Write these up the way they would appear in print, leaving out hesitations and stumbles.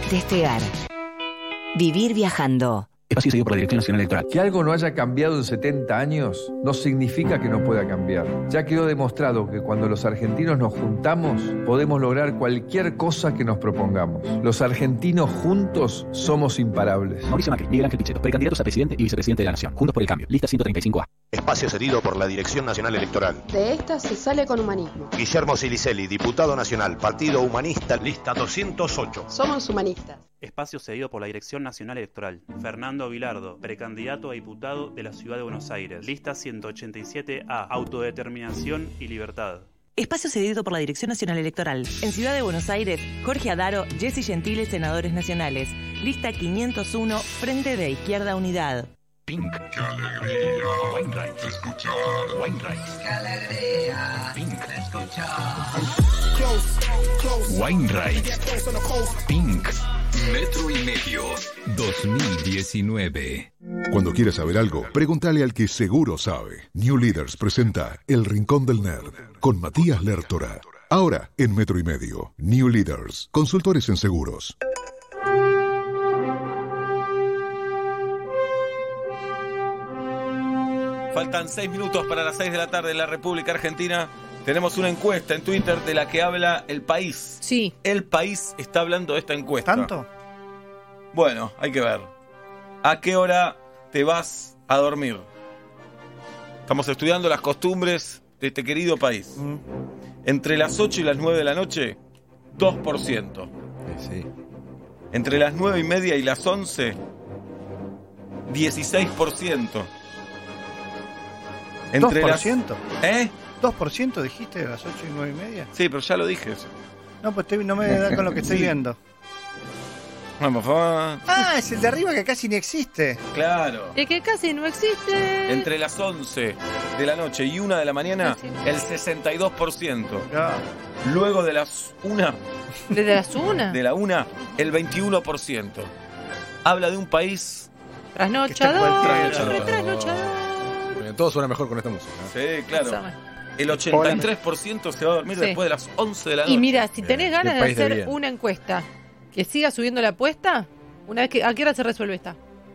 Despegar. Vivir viajando. Espacio seguido por la Dirección Nacional Electoral. Que algo no haya cambiado en 70 años no significa que no pueda cambiar. Ya quedó demostrado que cuando los argentinos nos juntamos, podemos lograr cualquier cosa que nos propongamos. Los argentinos juntos somos imparables. Mauricio Macri, Miguel Ángel Pichetto, precandidatos a presidente y vicepresidente de la Nación. Juntos por el Cambio. Lista 135A. Espacio cedido por la Dirección Nacional Electoral. De esta se sale con humanismo. Guillermo Silicelli, diputado nacional, Partido Humanista, lista 208. Somos humanistas. Espacio cedido por la Dirección Nacional Electoral. Fernando Vilardo, precandidato a diputado de la Ciudad de Buenos Aires. Lista 187A. Autodeterminación y libertad. Espacio cedido por la Dirección Nacional Electoral. En Ciudad de Buenos Aires, Jorge Adaro, Jessy Gentile, senadores nacionales. Lista 501, Frente de Izquierda Unidad. Pink. ¡Qué alegría! Wainwright. Escuchar. Wainwright. ¡Qué alegría! Pink. Escuchar. Wainwright. Pink. Metro y Medio 2019. Cuando quieras saber algo, pregúntale al que seguro sabe. New Leaders presenta El Rincón del Nerd con Matías Lertora. Ahora en Metro y Medio. New Leaders, consultores en seguros. Faltan 6 minutos para las 6 de la tarde en la República Argentina. Tenemos una encuesta en Twitter de la que habla El País. Sí. El País está hablando de esta encuesta. ¿Tanto? Bueno, hay que ver. ¿A qué hora te vas a dormir? Estamos estudiando las costumbres de este querido país. Entre las 8 y las 9 de la noche, 2%. Sí. Entre las 9 y media y las 11, 16%. Entre 2%. ¿Eh? 2% dijiste de las 8 y 9 y media. Sí, pero ya lo dije eso. No, pues no me da con lo que estoy viendo. Vamos, vamos. Ah, es el de arriba que casi ni existe. Claro. Es que casi no existe. Entre las 11 de la noche y 1 de la mañana, el 62%. Luego de las 1. ¿Desde las 1? De la 1, el 21%. Habla de un país trasnochador. Todo suena mejor con esta música. Sí, claro. El 83% se va a dormir después de las 11 de la noche. Y mira, si tenés ganas de hacer una encuesta que siga subiendo la apuesta, una vez que ¿a qué hora se resuelve esta?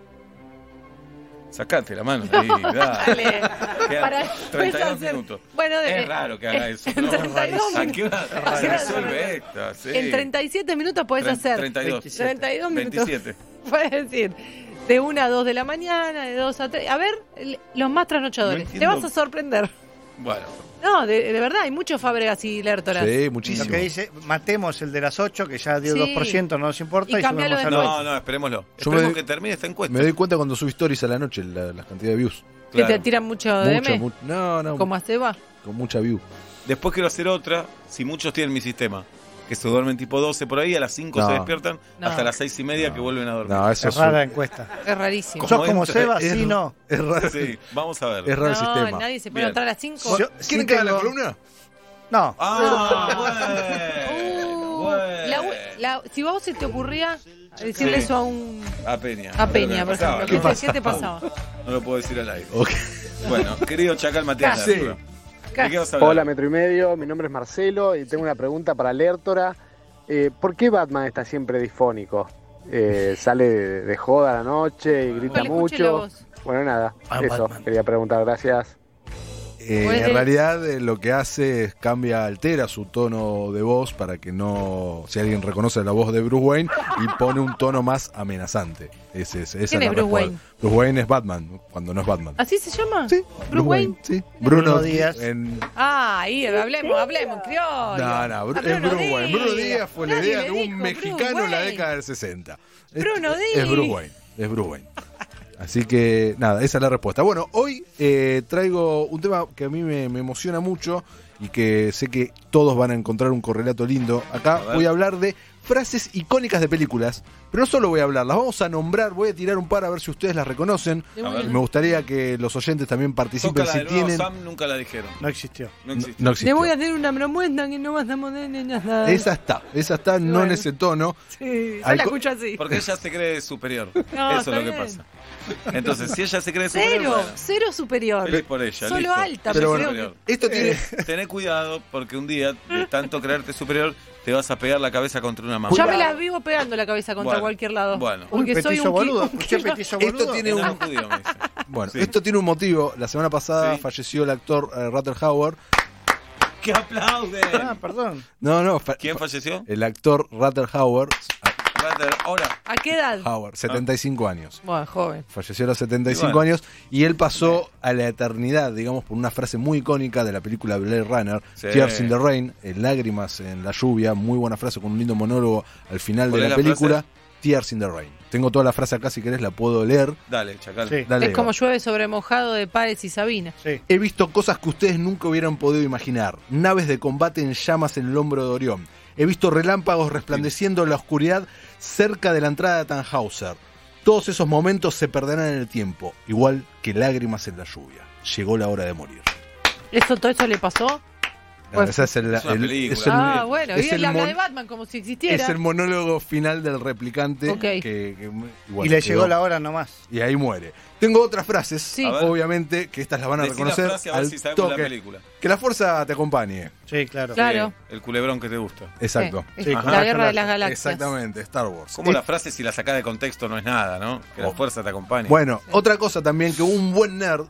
Sacate la mano ahí, dale. Para 32 minutos. Bueno, es raro que haga eso, ¿no? 32 ¿A qué hora se resuelve esta? Sí. En 37 minutos podés hacer 32 minutos. 27. Puedes decir de 1 a 2 de la mañana, de 2 a 3. A ver, los más trasnochadores. Te vas a sorprender. Bueno. No, de verdad, hay muchos Fábregas y Lertoras. Sí, muchísimo. Lo que dice, matemos el de las 8, que ya dio 2%, no nos importa. Y cambialo subimos después. No, esperémoslo. Esperemos que termine esta encuesta. Me doy cuenta cuando subo stories a la noche, la cantidad de views. Claro. ¿Que te tiran mucho DM? No. ¿Cómo a Seba? Con mucha view. Después quiero hacer otra, si muchos tienen mi sistema. Que se duermen tipo 12 por ahí, a las 5 se despiertan, hasta las 6 y media que vuelven a dormir. No, eso es rara la encuesta. Es rarísimo. ¿Sos como Seba? Sí, no. Es raro. Sí, vamos a ver. Es raro el sistema. No, nadie se puede entrar a las 5. ¿Quieren que haga la columna? No. Si vos se te ocurría decirle eso a un... A Peña. A Peña, por ejemplo. ¿Qué te pasaba? No lo puedo decir al aire. Okay. Bueno, querido Chacal Matías. Sí. ¿De qué vas a hablar? Hola, Metro y Medio. Mi nombre es Marcelo y tengo una pregunta para Lertora. ¿Por qué Batman está siempre disfónico? Sale de joda a la noche y grita mucho. Bueno, nada, eso Batman. Quería preguntar, gracias. En realidad lo que hace es altera su tono de voz para que no, si alguien reconoce la voz de Bruce Wayne, y pone un tono más amenazante. Esa es la Bruce Wayne? Bruce Wayne es Batman cuando no es Batman. ¿Así se llama? Sí, Bruce Wayne. Sí. Bruno Díaz. Ahí, hablemos, criollo. No, es Bruce Wayne. Bruno Díaz fue la idea de un mexicano en la década del 60. Bruno Díaz. Es Bruce Wayne. Así que, nada, esa es la respuesta. Bueno, hoy traigo un tema que a mí me emociona mucho y que sé que todos van a encontrar un correlato lindo. Acá voy a hablar de frases icónicas de películas, pero no solo voy a hablar, las vamos a nombrar, voy a tirar un par a ver si ustedes las reconocen. Me gustaría que los oyentes también participen si tienen. Sam nunca la dijeron. No existió. No existió. Le voy a hacer una propuesta que no vas a poder nada. Esa está, no en ese tono. Sí, yo la escucho así. Porque ella se cree superior. No, eso es lo que pasa. Entonces, si ella se cree superior. Cero superior. Feliz por ella. Solo listo. alta, pero bueno, superior. Esto tiene. Tené cuidado, porque un día, de tanto creerte superior, te vas a pegar la cabeza contra una mano. Ya me las vivo pegando la cabeza contra cualquier lado. Bueno. Porque soy un boludo. Escuché petizo boludo. Esto tiene un... judío, me dice. Bueno, Sí. esto tiene un motivo. La semana pasada falleció el actor Rutter Hauer. ¡Que aplauden! Perdón. No. ¿Quién falleció? El actor Rutter Hauer. Ahora. ¿A qué edad? Hauer, 75 años. Bueno, joven. Falleció a los 75 Y bueno. años y él pasó a la eternidad, digamos, por una frase muy icónica de la película Blade Runner, Sí. Tears in the Rain, lágrimas en la lluvia, muy buena frase con un lindo monólogo al final de ¿Cuál es la la película, frase? Tears in the Rain. Tengo toda la frase acá, si querés la puedo leer. Dale, Chacal. Sí. Dale, Es como llueve sobre mojado de Páez y Sabina. Sí. He visto cosas que ustedes nunca hubieran podido imaginar. Naves de combate en llamas en el hombro de Orión. He visto relámpagos resplandeciendo en la oscuridad cerca de la entrada de Tannhauser. Todos esos momentos se perderán en el tiempo, igual que lágrimas en la lluvia. Llegó la hora de morir. ¿Todo eso le pasó? Pues, Esa es una película. Bueno, es y él el habla mon- de Batman como si existiera. es el monólogo final del replicante. Ok. Igual Y le quedó. llegó la hora nomás. Y ahí muere. Tengo otras frases, Sí. A ver. obviamente, que estas las van a Decí la reconocer frase, a ver al si sabemos la toque. película. Que la fuerza te acompañe. Sí, claro. Claro. El culebrón que te gusta. Exacto. Sí, Sí, la con guerra de láser. las galaxias. Exactamente, Star Wars. Como la frase, si la sacás de contexto, no es nada, ¿no? Que la fuerza te acompañe. Bueno, otra cosa también, que un buen nerd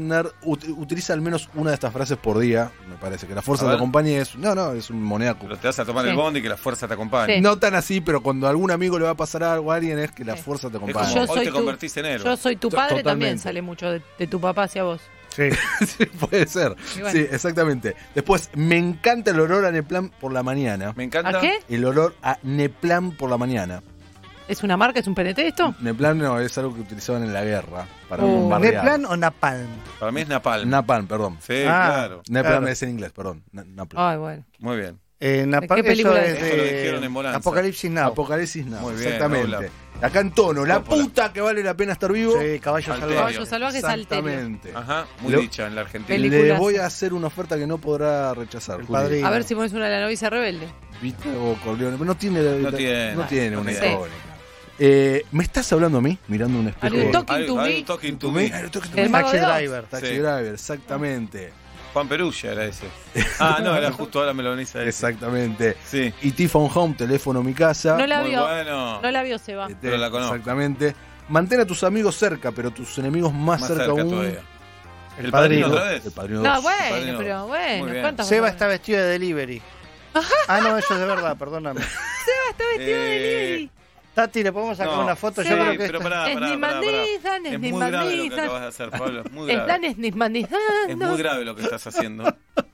utiliza al menos una de estas frases por día, me parece. Que la fuerza A te ver. acompañe es una moneda. Pero te vas a tomar Sí. el bondi y que la fuerza te acompañe. Sí. No tan así, pero cuando a algún amigo le va a pasar algo a alguien es que la fuerza te Es acompañe. como, Yo hoy soy te tu- convertís en héroe. Yo soy tu padre, también Totalmente. sale mucho de tu papá hacia vos. Sí. Sí, puede ser. Y bueno. Sí, exactamente. Después, me encanta el olor a Neplan por la mañana. Me encanta. ¿A qué? El olor a Neplan por la mañana. ¿Es una marca? ¿Es un PNT esto? Neplan no, es algo que utilizaban en la guerra para Oh. bombardear. ¿Neplan o Napalm? Para mí es Napalm. Napalm, perdón. Sí, Ah. claro. Neplan Claro. es en inglés, perdón. Napalm. Ay, bueno. Muy bien. Napalm, ¿Qué película eso es? es Esto lo dijeron en Bonanza. Apocalipsis Now. Apocalipsis Now, Muy bien, exactamente. Raúl. Acá en tono, la Coppola. puta que vale la pena estar vivo. Sí, Caballo Alterio. Salvaje. Caballo salvaje es Alterio. Exactamente. Ajá, muy Lo- dicha en la Argentina. Película. Le voy a hacer una oferta que no podrá rechazar. El Juli. Padrino. A ver si pones una de la novicia rebelde. Vita o Corleone. No tiene, No tiene. una Sí. icónica. ¿Me estás hablando a mí? Mirando un espejo. Are you talking to Are me? you talking to me? El mago Taxi de Oz. Driver. Taxi Sí. Driver, exactamente. Juan Perugia era ese. Ah, no, era justo ahora me lo venís a decir. Exactamente. Sí. E.T. Phone Home, teléfono mi casa. No la Muy vio. bueno. No la vio, Seba. Pero la conozco. Exactamente. Mantén a tus amigos cerca, pero tus enemigos más, Más cerca cerca aún. todavía. El Padrino Padrino. otra vez. El Padrino No, 2. bueno, Padrino. pero Muy bueno. bien. ¿Cuántas Seba cosas? está vestido de delivery. Ah, no, eso es de verdad, perdóname. Está vestido de delivery. Tati, ¿le podemos sacar No. una foto? Sí, Yo creo que pero esta- pará, Es pará, ni pará, pará. mandizan, Es muy grave lo que acabas de hacer, Pablo. Es muy El plan grave. es nismandizando. Es muy grave lo que estás haciendo.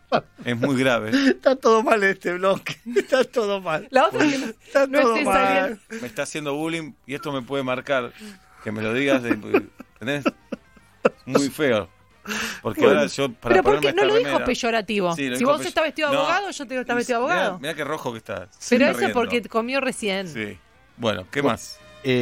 Es muy grave. Está todo mal este bloque. Está todo mal. La otra que Está no todo estés mal. saliendo. Me está haciendo bullying y esto me puede marcar. Que me lo digas. ¿Entendés? Muy feo. Porque ahora yo, para Pero ponerme porque no esta lo dijo remera- peyorativo. Sí, lo Si dijo vos estás vestido de No. abogado, yo te digo estás vestido de abogado. Mirá qué rojo que está. Pero Está eso es riendo. porque comió recién. Sí. Bueno, ¿qué más?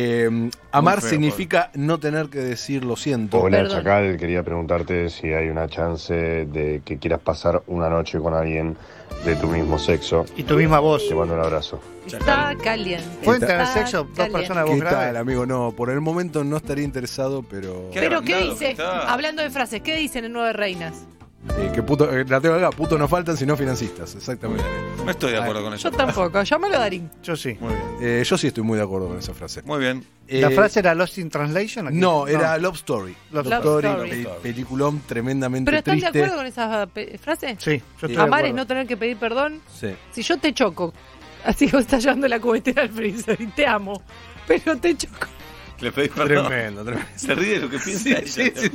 Amar feo, significa no tener que decir lo siento. Hola Perdón. Chacal, quería preguntarte si hay una chance de que quieras pasar una noche con alguien de tu mismo sexo. Y tu misma voz. Te mando un abrazo. Está caliente. ¿Pueden tener Está sexo dos caliente. personas de ¿Qué voz grave? tal, amigo? No, por el momento no estaría interesado, pero... Pero ¿qué agrandado que dice? está. Hablando de frases, ¿qué dicen en Nueve Reinas? que puto, la tengo acá, puto no faltan sino financistas, exactamente. No estoy de acuerdo con eso. Yo tampoco, llámalo a Darín. Yo sí. Muy bien. Yo sí estoy muy de acuerdo con esa frase. Muy bien. ¿La frase era Lost in Translation? ¿o qué? No, era Love Story. Love Story. Peliculón tremendamente ¿Pero están triste. de acuerdo con esa frase? Sí, yo estoy de Amar es acuerdo. no tener que pedir perdón. Sí. Si yo te choco, así que vos estás llevando la cubetera al freezer y te amo, pero te choco. Le pedís perdón. Tremendo. Se ríe de lo que piensa ella.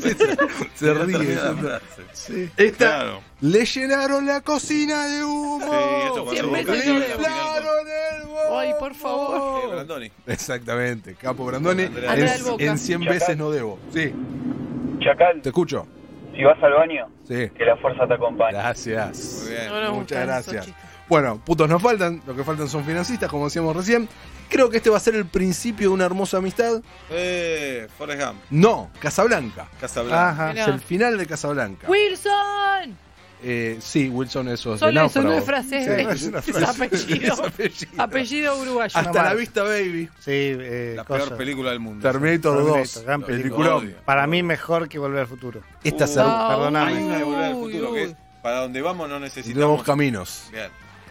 Se ríe. Sí. Esta, Claro. le llenaron la cocina de humo. Sí, esto cuando Cien vos veces cantás no al le final Inflaron el humo. Ay, por favor. Brandoni. Exactamente, Capo Brandoni. Andrea del Boca. En 100 veces no debo. Sí, Chacal, te escucho. si vas al baño, Sí. que la fuerza te acompañe. Gracias. Muy bien. No nos Muchas gustan esos gracias. chistes. Bueno, putos nos faltan, lo que faltan son financistas, como decíamos recién. Creo que este va a ser el principio de una hermosa amistad. Forrest Gump. No, Casablanca. Casablanca. Ajá. Es el final de Casablanca. ¡Wilson! Sí, Wilson, eso es de Solo eso, no náufrago. es frase, Sí, es, no es una es frase. apellido. Es apellido. Apellido uruguayo. Hasta la vista, baby. Sí, La cosa. peor película del mundo. Terminator 2. Gran película. Peliculón. Odio. Para mí mejor que Volver al Futuro. Esta es Ah, Perdóname. Hay una de Volver al Uy, Futuro uy. que es para donde vamos no Nuevos necesitamos. caminos. Bien.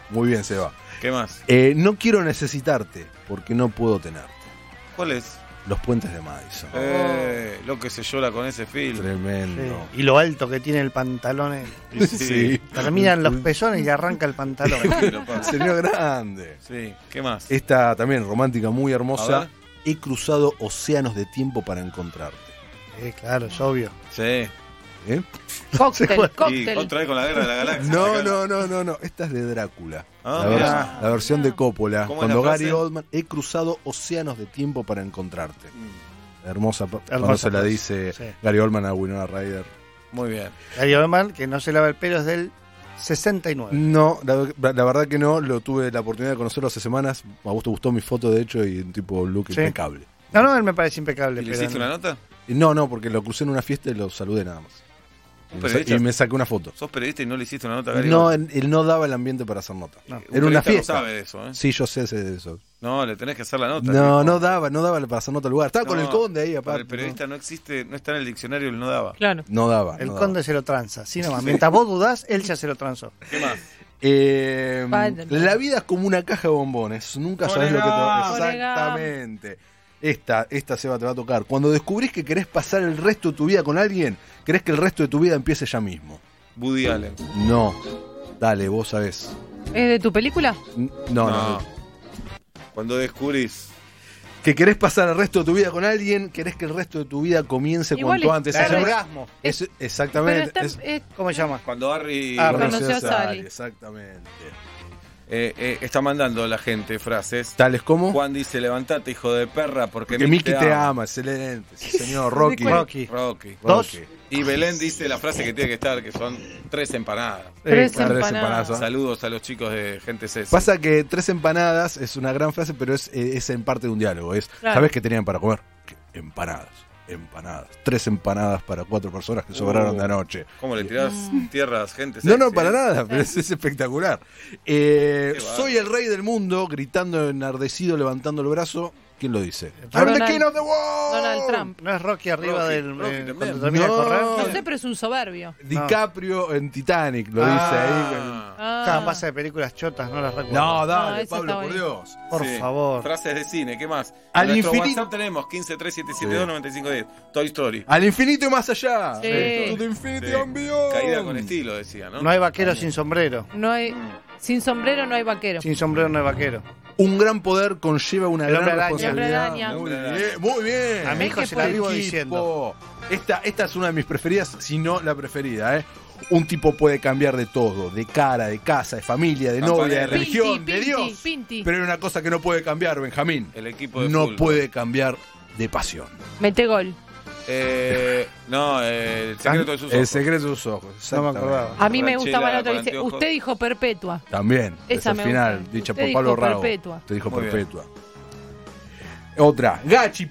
Muy bien, Seba. ¿Qué más? No quiero necesitarte porque no puedo tenerte. ¿Cuál es? Los puentes de Madison. Lo que se llora con ese film. Tremendo. Sí. Y lo alto que tiene el pantalón. Sí. Terminan los pezones y arranca el pantalón. Señor grande. Sí, ¿qué más? Esta también romántica, muy A hermosa. ver. He cruzado océanos de tiempo para encontrarte. Claro, es obvio. Sí. Cóctel. Y otra vez con la guerra de la galaxia. No. Esta es de Drácula. Ah, la versión de Coppola. ¿Cómo es Cuando la Gary frase? Oldman, he cruzado océanos de tiempo para encontrarte. Hermosa cuando Hermosa se la frase. dice Sí. Gary Oldman a Winona Ryder. Muy bien. Gary Oldman, que no se lava el pelo, es del 69. No, la verdad que no. Lo tuve la oportunidad de conocerlo hace semanas. A vos te gustó mi foto, de hecho, y un tipo look Sí. impecable. No, él me parece impecable. ¿Y le pero hiciste una nota? No, porque lo crucé en una fiesta y lo saludé nada más. periodista? Y me saqué una foto. ¿Sos periodista y no le hiciste una nota a Gary No, Oldman? él no daba el ambiente para hacer nota. Un Era una periodista fiesta. no sabe de eso, ¿eh? Sí, yo sé de eso. No, le tenés que hacer la nota. No daba para hacer nota al lugar. Estaba con el conde ahí, Para aparte. el periodista no existe, no está en el diccionario, él no daba. Claro. No daba. El no conde se lo tranza. Sí, nomás. Mientras vos dudás, él ya se lo transó. ¿Qué más? La vida es como una caja de bombones. Nunca sabes lo que te va a... Oregam. Exactamente. Esta Seba te va a tocar. Cuando descubrís que querés pasar el resto de tu vida con alguien, querés que el resto de tu vida empiece ya mismo. Woody Allen. No. Dale, vos sabés. ¿Es de tu película? No. Cuando descubrís que querés pasar el resto de tu vida con alguien, querés que el resto de tu vida comience Igual cuanto es- antes. El Esa- orgasmo. exactamente. Pero está- ¿Cómo se llama? Cuando Harry conoció a Sally. Exactamente. está mandando la gente frases. Tales como Juan dice, levantate, hijo de perra, porque que Mickey te ama. Excelente. Sí, señor. Rocky. Rocky. Dos. Y Belén dice la frase que tiene que estar, que son 3 empanadas. Tres Claro, empanadas. Saludos a los chicos de Gente César. Pasa que 3 empanadas es una gran frase, pero es en parte de un diálogo. Claro. ¿Sabés qué tenían para comer? Empanadas. 3 empanadas para 4 personas que sobraron de anoche. ¿Cómo le tirás tierras, Gente No, Sexy? para nada, pero es espectacular. Soy el rey del mundo, gritando enardecido, levantando el brazo. ¿Quién lo dice? I'm the king of the world. Donald Trump. ¿No es Rocky arriba Rocky, del Rocky también. cuando termina de No. correr? No sé, pero es un soberbio. DiCaprio en Titanic, lo dice ahí. Cada pasa de películas chotas, no las recuerdo. No, dale, esa Pablo, está por buena. Dios. Por Sí. favor. Frases de cine, ¿qué más? Al En nuestro infinito. WhatsApp tenemos 1537729510. Toy Story. Al infinito y más allá. Sí. To the infinity Sí. and beyond. Caída con estilo, decía, ¿no? No hay vaquero sin sombrero. No hay, sin sombrero no hay vaquero. Sin sombrero no hay vaquero. Un gran poder conlleva una El gran hombre araña. responsabilidad. El hombre araña. Muy bien. A mi hijo que se la vivo Equipo. diciendo. Esta es una de mis preferidas, si no la preferida. Un tipo puede cambiar de todo, de cara, de casa, de familia, de novia, de Campanella. religión, Pinti, de Pinti, Dios. Pinti. Pero hay una cosa que no puede cambiar, Benjamín. El equipo de No fútbol. puede cambiar de pasión. Mete gol. No, el secreto de sus ojos. El secreto de sus ojos. No me Exactamente. acordaba. A mí me Franchella gustaba la otra. con Dice, anteojos. usted dijo perpetua. También. Esa es me el final, gusta. dicha Usted por Pablo dijo Rago. perpetua. Te dijo Muy bien. perpetua. Otra. Gachi,